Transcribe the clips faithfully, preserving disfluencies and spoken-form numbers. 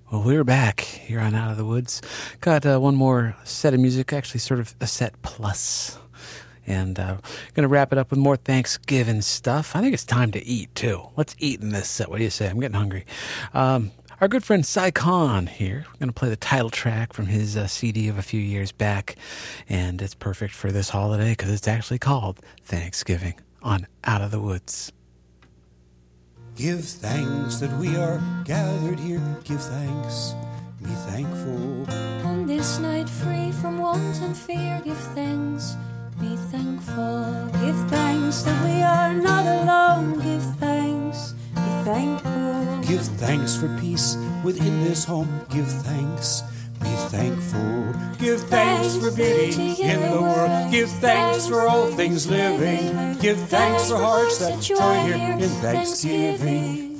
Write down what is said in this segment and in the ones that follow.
Well, we're back here on Out of the Woods. Got uh, one more set of music, actually sort of a set plus. And uh, going to wrap it up with more Thanksgiving stuff. I think it's time to eat, too. Let's eat in this set. What do you say? I'm getting hungry. Um, our good friend Cy Khan here. We're going to play the title track from his uh, C D of a few years back. And it's perfect for this holiday because it's actually called Thanksgiving on Out of the Woods. Give thanks that we are gathered here. Give thanks, be thankful. On this night free from want and fear, give thanks, be thankful. Give thanks that we are not alone. Give thanks, be thankful. Give thanks for peace within this home. Give thanks, be thankful. Give thanks for beauty in the world. Give thanks for all things living. Give thanks for hearts that join here in Thanksgiving.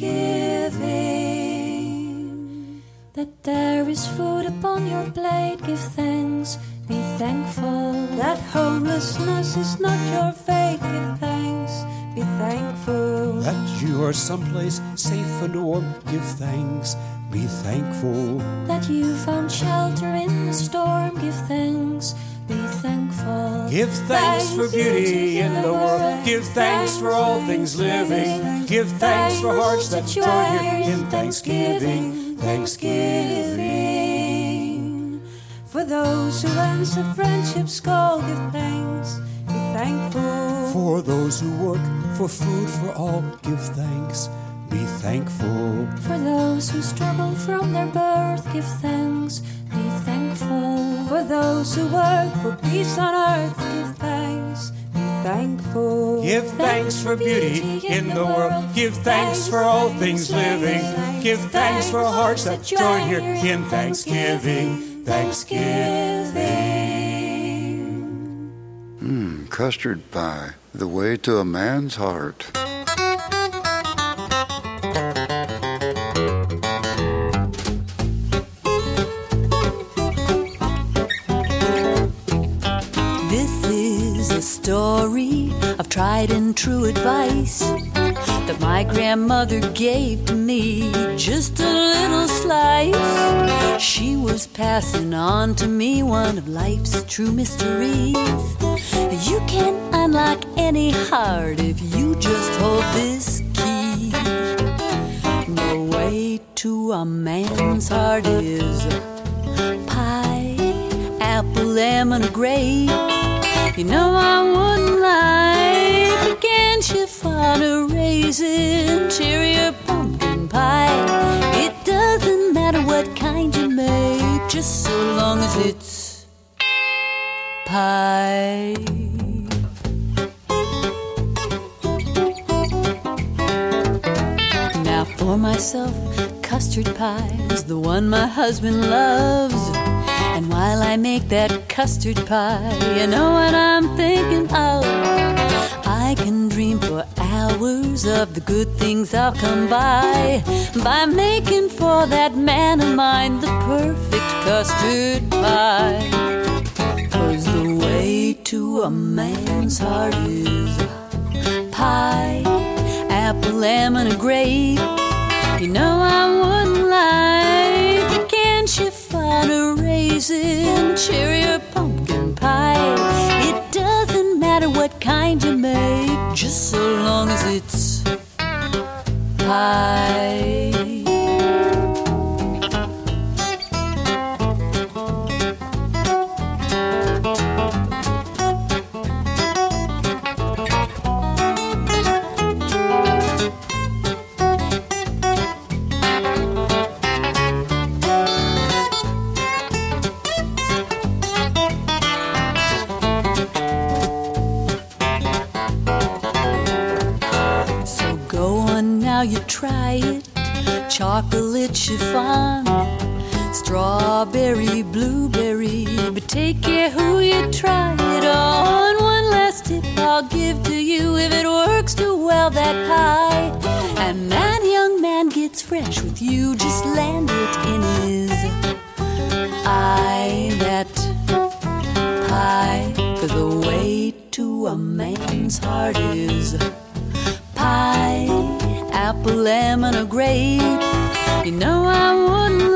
Thanksgiving. That there is food upon your plate. Give thanks, be thankful. That homelessness is not your fate. Give thanks, be thankful. That you are someplace safe and warm. Give thanks, be thankful. That you found shelter in the storm. Give thanks, be thankful. Give thanks for beauty in the world. Give thanks for all things living. Give thanks for hearts that join here in Thanksgiving. Thanksgiving. For those who answer friendship's call, give thanks, be thankful. For those who work for food for all, give thanks, be thankful. For those who struggle from their birth, give thanks, be thankful. For those who work for peace on earth, give thanks, be thankful. Give thanks for beauty in the world. Give thanks for all things living. Give thanks for hearts that join here in Thanksgiving. Thanksgiving. Hmm, custard pie, the way to a man's heart. Story of tried and true advice that my grandmother gave to me, just a little slice. She was passing on to me one of life's true mysteries. You can unlock any heart if you just hold this key. The way to a man's heart is pie, apple, lemon, or grape. You know I wouldn't lie, pecan, chiffon, or raisin, cherry or pumpkin pie. It doesn't matter what kind you make, just so long as it's pie. Now for myself, custard pie is the one my husband loves. And while I make that custard pie, you know what I'm thinking of? I can dream for hours of the good things I'll come by, by making for that man of mine the perfect custard pie. 'Cause the way to a man's heart is pie, apple, lemon, or grape. You know I wouldn't lie, pecan, chiffon, or raisin, cherry or pumpkin pie. It doesn't matter what kind you make, just so long as it's pie. You try it, chocolate chiffon, strawberry, blueberry, but take care who you try it on. One last tip I'll give to you, if it works too well, that pie, and that young man gets fresh with you, just land it in his eye, that pie. 'Cause the way to a man's heart is pie, apple, lemon, or grape. You know I wouldn't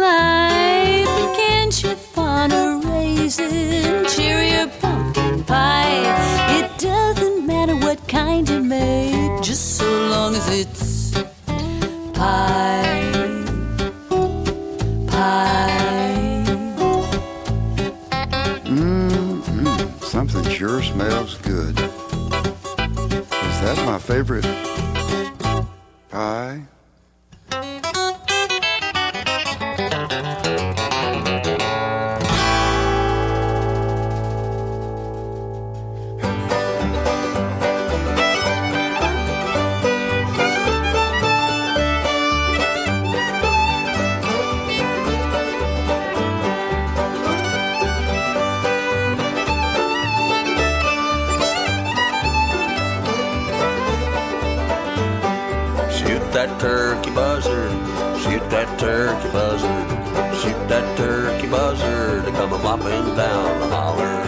that turkey buzzard, shoot that turkey buzzard, to come a-flopping down the holler.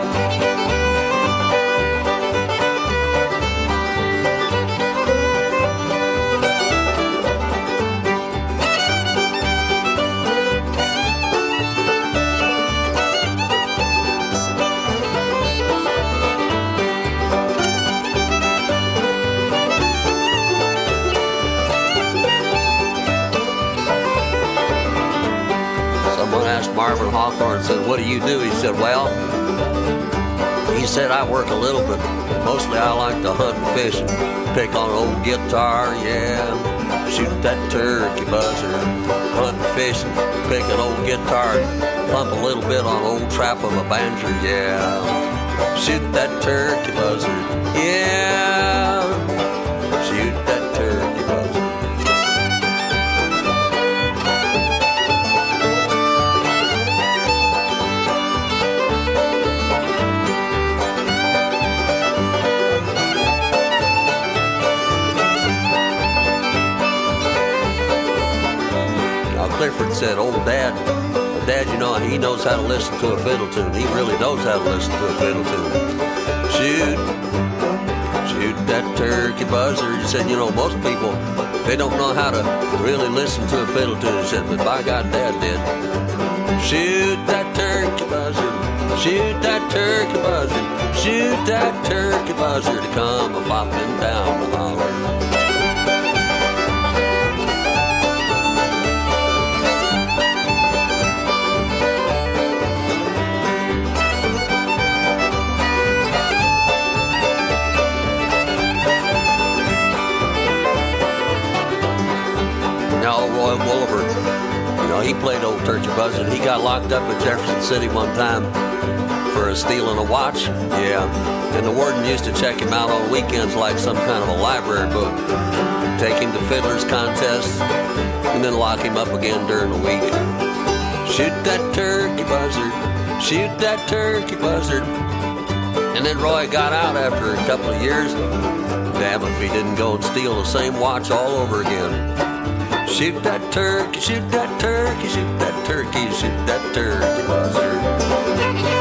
Marvin Hawthorne said, what do you do? He said, well, he said, I work a little, but mostly I like to hunt and fish and pick on an old guitar, yeah. Shoot that turkey buzzard, hunt and fish and pick an old guitar and thump a little bit on an old trap of a banjo, yeah. Shoot that turkey buzzard, yeah. Shoot that turkey buzzard. Clifford said, old dad, dad, you know, he knows how to listen to a fiddle tune. He really knows how to listen to a fiddle tune. Shoot, shoot that turkey buzzard. He said, you know, most people, they don't know how to really listen to a fiddle tune. He said, but by God, Dad did. Shoot that turkey buzzard, shoot that turkey buzzard, shoot that turkey buzzard to come a-flopping down the holler. Roy Woolver, you know, he played old turkey buzzard. He got locked up in Jefferson City one time for stealing a watch. Yeah, and the warden used to check him out on weekends like some kind of a library book, take him to fiddlers contests, and then lock him up again during the week. Shoot that turkey buzzard, shoot that turkey buzzard. And then Roy got out after a couple of years. Damn if he didn't go and steal the same watch all over again. Shoot that turkey, shoot that turkey, shoot that turkey, shoot that turkey buzzard.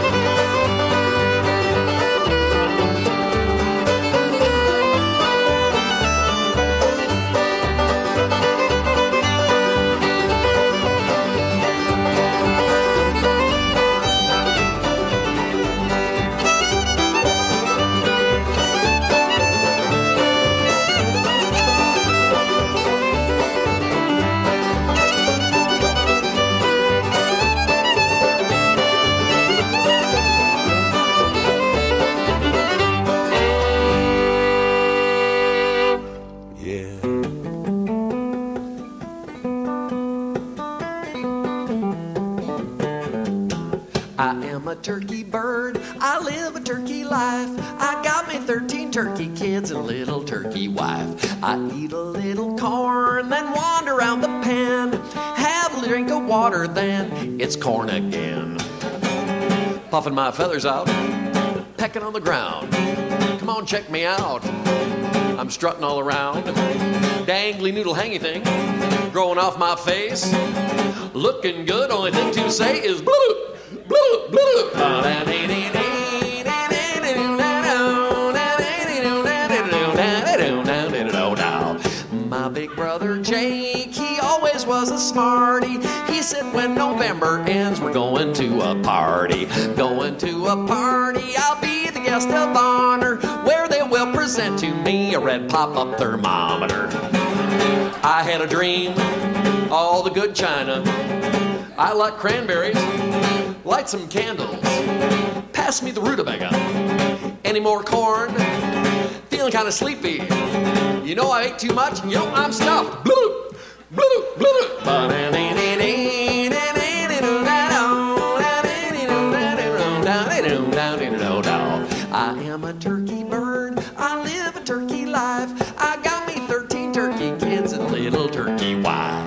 Turkey bird, I live a turkey life. I got me thirteen turkey kids and a little turkey wife. I eat a little corn, then wander around the pen. Have a drink of water, then it's corn again. Puffing my feathers out, pecking on the ground. Come on, check me out. I'm strutting all around. Dangly noodle hangy thing growing off my face. Looking good, only thing to say is blue. Blue, blue. My big brother Jake, he always was a smarty. He said when November ends, we're going to a party. Going to a party, I'll be the guest of honor, where they will present to me a red pop-up thermometer. I had a dream, all the good china. I like cranberries. Light some candles. Pass me the rutabaga. Any more corn? Feeling kind of sleepy. You know I ate too much. You know I'm stuffed. Blue, blue, blue. I am a turkey bird. I live a turkey life. I got me thirteen turkey kids and a little turkey wife.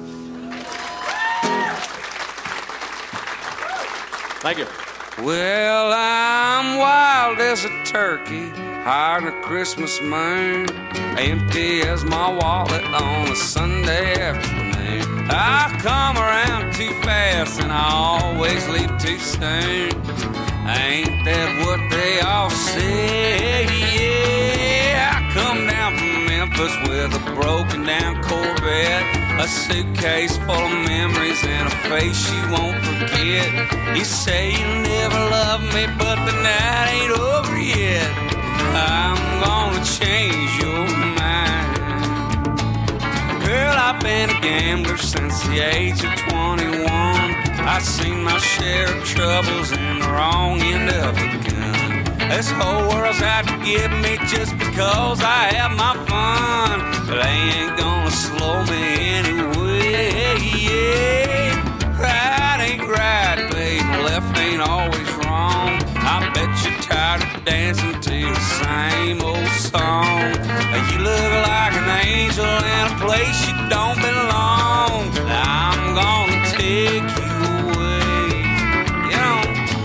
Thank you. Well, I'm wild as a turkey, higher than a Christmas moon, empty as my wallet on a Sunday afternoon. I come around too fast and I always leave too soon. Ain't that what they all say? Yeah, I come down from Memphis with a broken down Corvette, a suitcase full of memories and a face you won't forget. You say you'll never love me, but the night ain't over yet. I'm gonna change your mind. Girl, I've been a gambler since the age of twenty-one. I've seen my share of troubles and the wrong end of a gun. This whole world's out to get me just because I have my fun, but they ain't gonna slow me anyway. Yeah. Right ain't right, babe, left ain't always wrong. I bet you're tired of dancing to the same old song. You look like an angel in a place you don't belong. I'm gonna take you away, you know.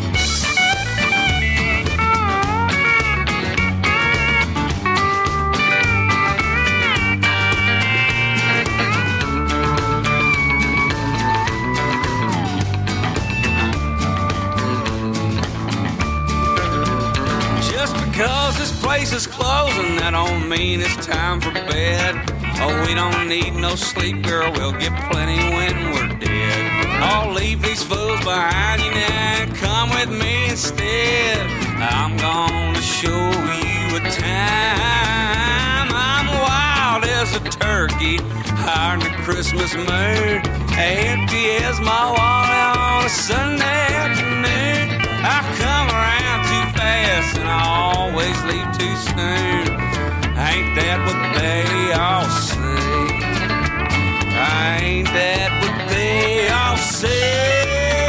Just because this place is closing, that don't mean it's time for bed. Oh, we don't need no sleep, girl, we'll get plenty when we're dead. I'll leave these fools behind you now and come with me instead. I'm gonna show you a time. I'm wild as a turkey, high in the Christmas mood, empty as my wallet on a Sunday afternoon. I come around too fast and I always leave too soon. Ain't that what they all say? Ain't that what they all say?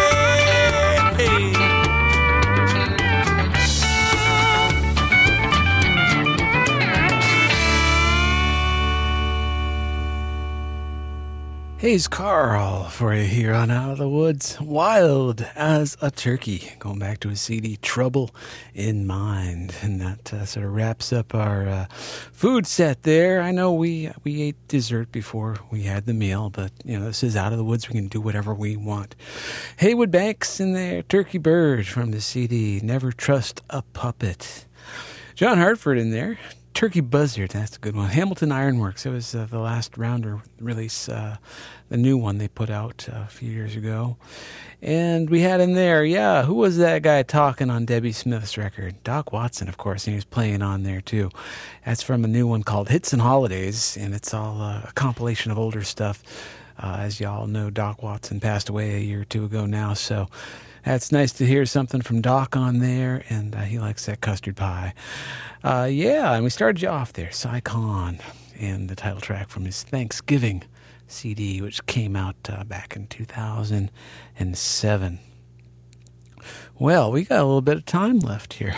Here's Carl for you here on Out of the Woods. Wild as a Turkey. Going back to his C D, Trouble in Mind. And that uh, sort of wraps up our uh, food set there. I know we we ate dessert before we had the meal, but, you know, this is Out of the Woods. We can do whatever we want. Haywood Banks in there, Turkey Bird from the C D, Never Trust a Puppet. John Hartford in there. Turkey Buzzard, that's a good one. Hamilton Ironworks, it was uh, the last rounder release, uh, the new one they put out uh, a few years ago. And we had in there, yeah, who was that guy talking on Debbie Smith's record? Doc Watson, of course, and he was playing on there too. That's from a new one called Hits and Holidays, and it's all uh, a compilation of older stuff. Uh, as y'all know, Doc Watson passed away a year or two ago now, so that's nice to hear something from Doc on there, and uh, he likes that custard pie. Uh, yeah, and we started you off there, Cy Khan, and the title track from his Thanksgiving C D, which came out uh, back in two thousand seven. Well, we got a little bit of time left here.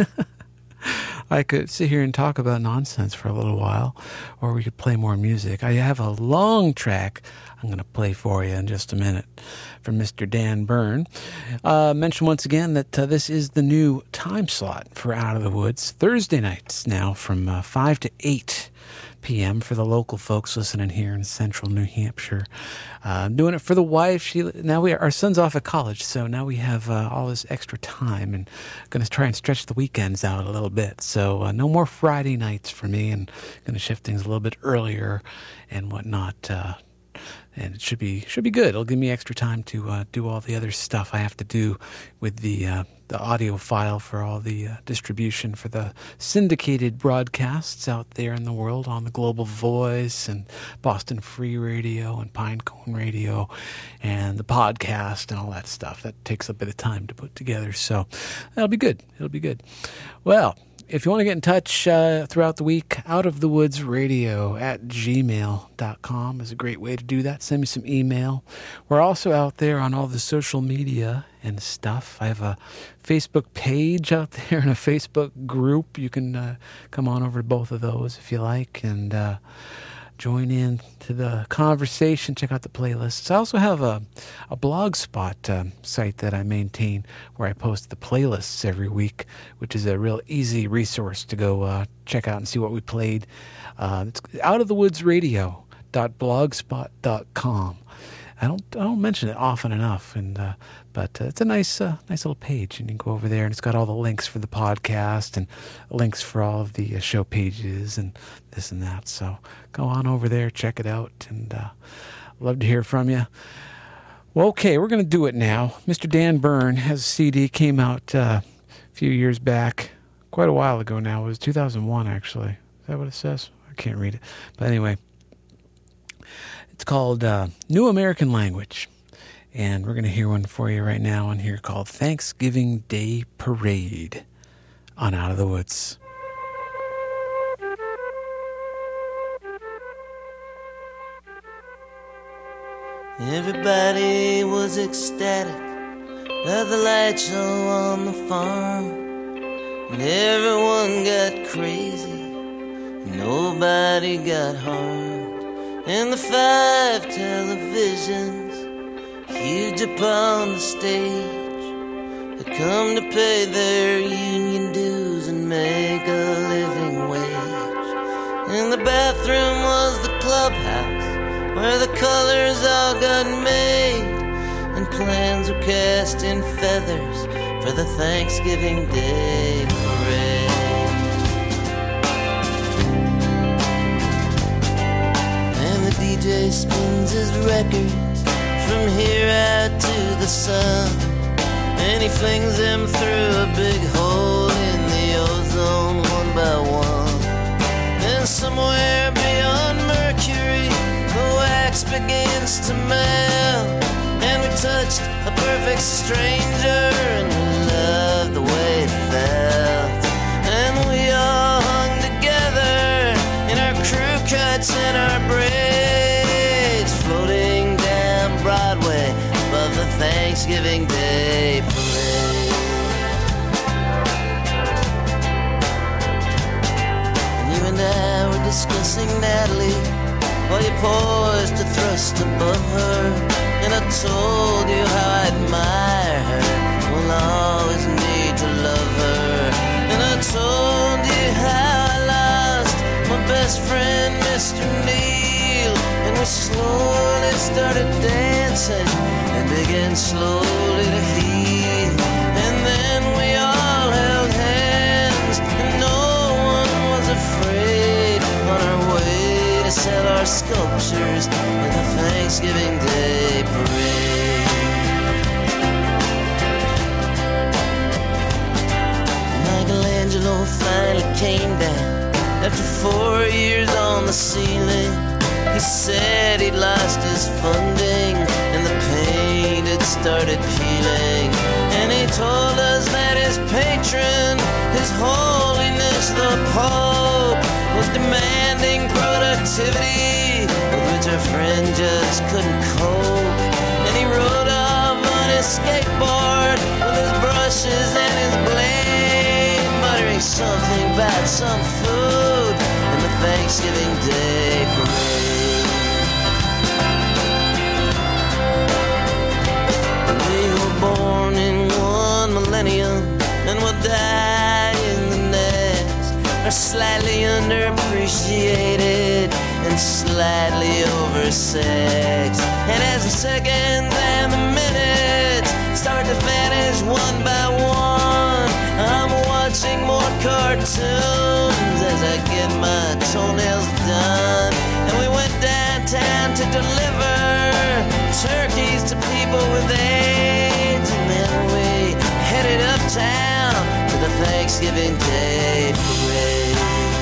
I could sit here and talk about nonsense for a little while, or we could play more music. I have a long track I'm going to play for you in just a minute from Mister Dan Byrne. Uh, mention once again that uh, this is the new time slot for Out of the Woods. Thursday nights now from uh, five to eight p.m. for the local folks listening here in central New Hampshire. Uh, doing it for the wife. She now we are, our son's off at college, so now we have uh, all this extra time, and going to try and stretch the weekends out a little bit. So uh, no more Friday nights for me, and going to shift things a little bit earlier and whatnot. Uh, and it should be should be good. It'll give me extra time to uh, do all the other stuff I have to do with the uh, the audio file for all the uh, distribution for the syndicated broadcasts out there in the world on the Global Voice and Boston Free Radio and Pinecone Radio and the podcast and all that stuff. That takes a bit of time to put together, so that'll be good. It'll be good. Well, if you want to get in touch uh, throughout the week, outofthewoodsradio at gmail dot com is a great way to do that. Send me some email. We're also out there on all the social media and stuff. I have a Facebook page out there and a Facebook group. You can uh, come on over to both of those if you like and uh, join in to the conversation. Check out the playlists. I also have a, a Blogspot uh, site that I maintain where I post the playlists every week, which is a real easy resource to go uh, check out and see what we played. Uh, it's out of the woods radio dot blogspot dot com. I don't I don't mention it often enough, and uh, but uh, it's a nice uh, nice little page, and you can go over there, and it's got all the links for the podcast and links for all of the uh, show pages and this and that. So go on over there, check it out, and uh, love to hear from you. Well, okay, we're going to do it now. Mister Dan Byrne has a C D, came out uh, a few years back, quite a while ago now. It was two thousand one, actually. Is that what it says? I can't read it. But anyway, it's called uh, New American Language. And we're going to hear one for you right now on here called Thanksgiving Day Parade on Out of the Woods. Everybody was ecstatic at the light show on the farm, and everyone got crazy, and nobody got harmed. And the five televisions, huge upon the stage, had come to pay their union dues and make a living wage. And the bathroom was the clubhouse where the colors all got made, and plans were cast in feathers for the Thanksgiving Day parade. And the D J spins his records from here out to the sun, and he flings them through a big hole in the ozone one by one. And somewhere beyond Mercury, the wax begins to melt, and we touched a perfect stranger, and we loved the way it felt. And we all hung together in our crew cuts and our braids, floating down Broadway above the Thanksgiving Day parade. And you and I were discussing Natalie while you poised to thrust above her, and I told you how I admire her, will always need to love her. And I told you how I lost my best friend, Mister Neil, and we slowly started dancing and began slowly to heal. And then we all held hands, and no one was afraid, on our way to sell our sculptures in the Thanksgiving Day parade. Michelangelo finally came down after four years on the ceiling. He said he'd lost his funding and the paint had started peeling. And he told us that his patron, His Holiness the Pope, was demanding productivity with which our friend just couldn't cope. And he rode off on his skateboard with his brushes and his blade, muttering something about some food in the Thanksgiving Day parade. We were born in one millennium and will die in the next, are slightly underappreciated and slightly oversexed. And as the seconds and the minutes start to vanish one by one, I'm watching more cartoons as I get my toenails done. And we went downtown to deliver turkeys to people with AIDS, and then we headed uptown to the Thanksgiving Day parade.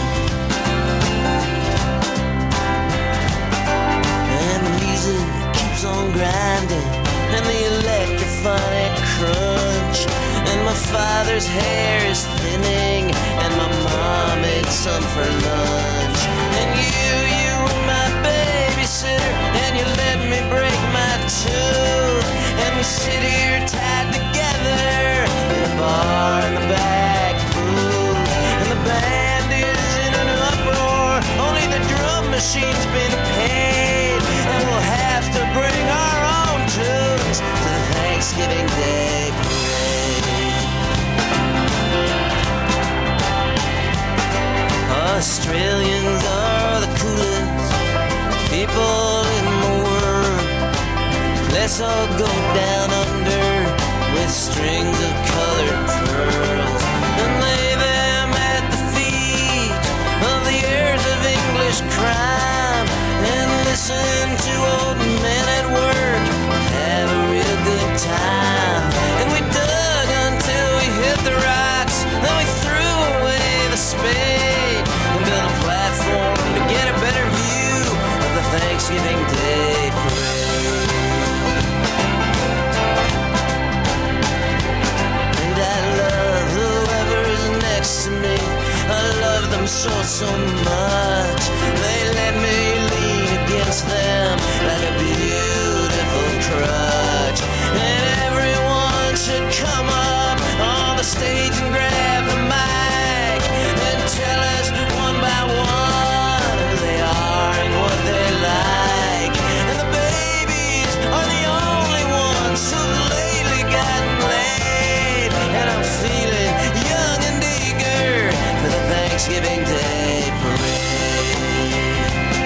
And the music keeps on grinding, and the electrophonic crunch, and my father's hair is thinning, and my mom ate some for lunch. And you, you were my babysitter, and you let me break my tooth, and we sit here tied together in a bar in the back booth. And the band is in an uproar, only the drum machine's been paid, and we'll have to bring our own tunes to the Thanksgiving Day parade. Australians guess I'll go down under with strings of colored pearls and lay them at the feet of the heirs of English crime and listen to old men at work, have a real good time. And we dug until we hit the rocks, then we threw away the spade and built a platform to get a better view of the Thanksgiving Day parade. And I love whoever's next to me, I love them so, so much. They let me lean against them like a beautiful crutch. And everyone should come up on the stage and grab the mic and tell us one by one who they are and what they like. And the babies are the only ones who've lately gotten laid. And I'm feeling young and eager for the Thanksgiving Day parade.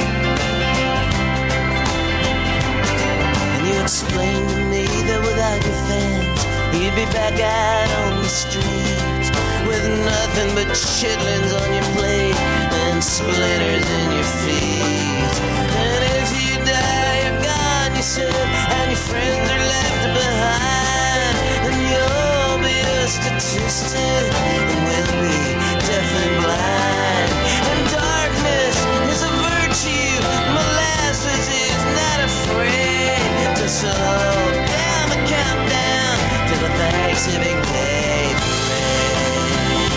And you explained to me that without your fans you'd be back out on the street with nothing but chitlins on your plate and splinters in your feet. And if you die, you're gone, you said, and your friends are left behind, and you'll be a statistic, and we'll be deaf and blind. And darkness is a virtue, molasses is not afraid to slow down the countdown to the Thanksgiving Day parade.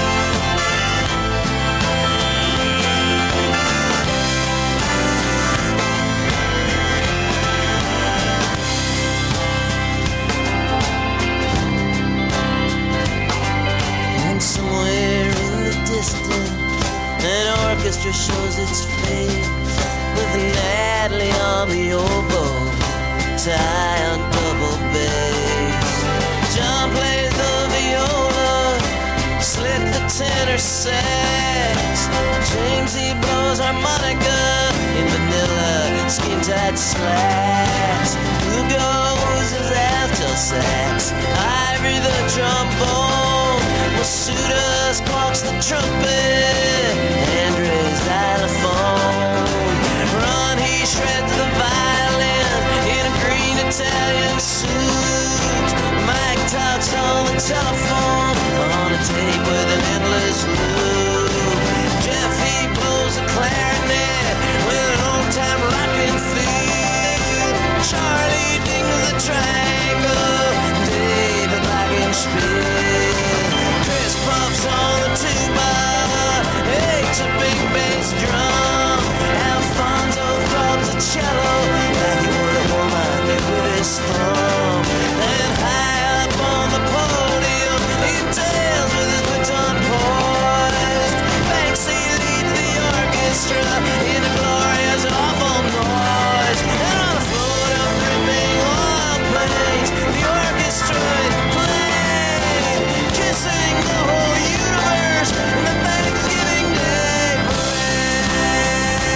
And somewhere in the distance, an orchestra shows its face with Natalie on the oboe, Ty on double bass. John plays the viola, Slick the tenor sax. James he blows harmonica in vanilla skin-tight slacks. Who goes his alto sax? Ivory the trombone, Masuda squawks the trumpet, Andre's xylophone. Ron he shreds the violin in a green Italian suit. Mike talks on the telephone on a tape with an endless loop. Jeff he blows the clarinet with an old-time rockin' feel. Charlie dings the triangle, David Glockenspiel. Chris puffs on the tuba, Hate's a big bass drum. Alfonso throbs the cello like he would a woman with his thumb. And high up on the podium, he tails with his baton poised. Banksy leads the orchestra in a glorious awful noise. And on a float of dripping oil planes, the orchestra played, kissing the whole universe in the Thanksgiving Day parade.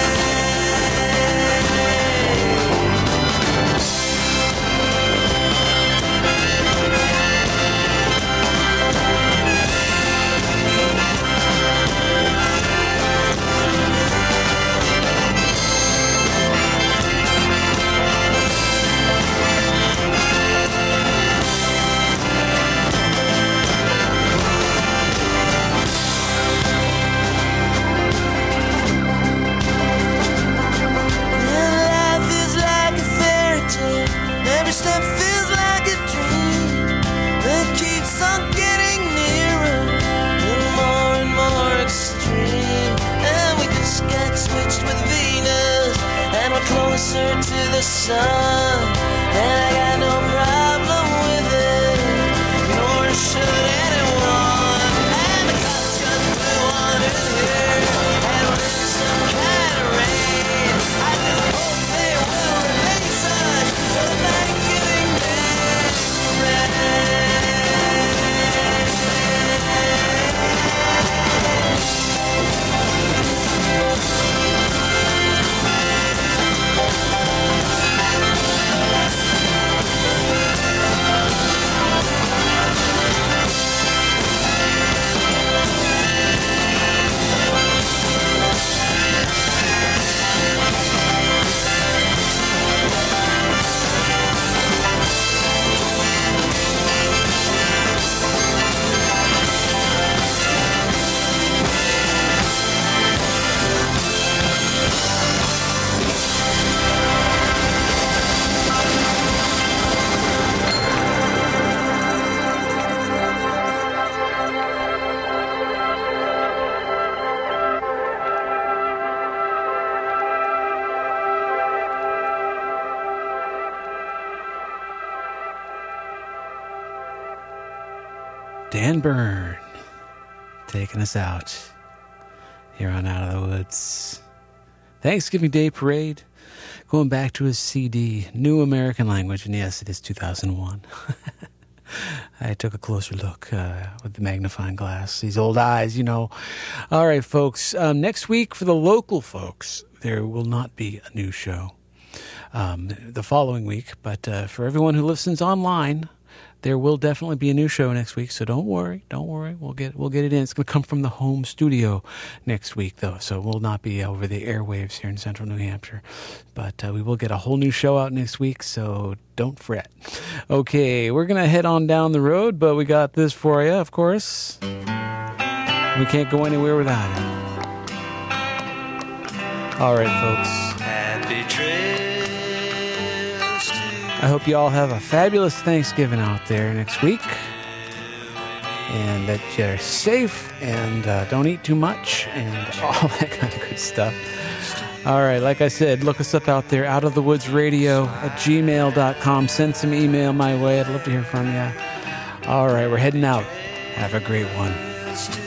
And life is like a fairy tale, every step feels like a dream that keeps on getting nearer and more and more extreme. And we just got switched with Venus, and we're closer to the sun, and I got no problem with it, nor should anyone. And the cops just blew on in here, and we're in some kind of rain. I just hope they will release us for the Thanksgiving Day parade. Dan Byrne taking us out here on Out of the Woods. Thanksgiving Day Parade, going back to his C D, New American Language, and yes, it is two thousand one. I took a closer look uh, with the magnifying glass. These old eyes, you know. All right, folks. Um, next week, for the local folks, there will not be a new show um, the following week. But uh, for everyone who listens online, there will definitely be a new show next week. So don't worry. Don't worry. We'll get we'll get it in. It's going to come from the home studio next week, though. So it will not be over the airwaves here in central New Hampshire. But uh, we will get a whole new show out next week. So don't fret. Okay, we're going to head on down the road, but we got this for you, of course. We can't go anywhere without it. All right, folks. Happy trails. I hope you all have a fabulous Thanksgiving out there next week. And that you're safe and uh, don't eat too much and all that kind of good stuff. All right, like I said, look us up out there, Out of the Woods Radio at gmail dot com. Send some email my way. I'd love to hear from you. All right, we're heading out. Have a great one.